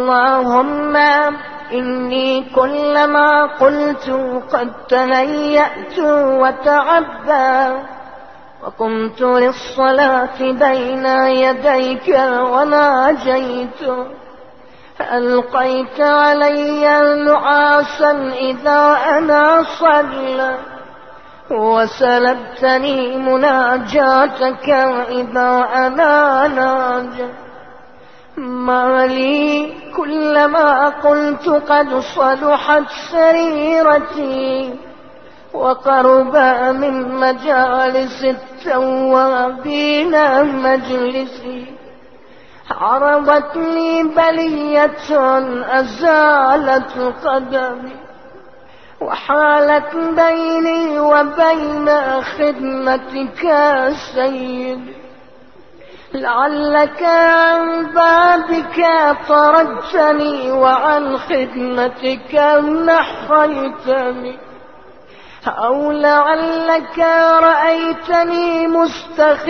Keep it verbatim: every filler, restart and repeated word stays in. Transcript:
اللهم إني كلما قلت قد تهيأت وتعبى وقمت للصلاة بين يديك وناجيت فألقيت علي نعاسا إذا أنا صلى وسلبتني مناجاتك إذا أنا ناجى. ما لي كلما قلت قد صلحت سريرتي وقرب من مجالس التوابين مجلسي عرضت لي بلية أزالت قدمي وحالت بيني وبين خدمتك سيدي. لعلك عن بابك طردتني وعن خدمتك نحيتني، أو لعلك رأيتني مستخدما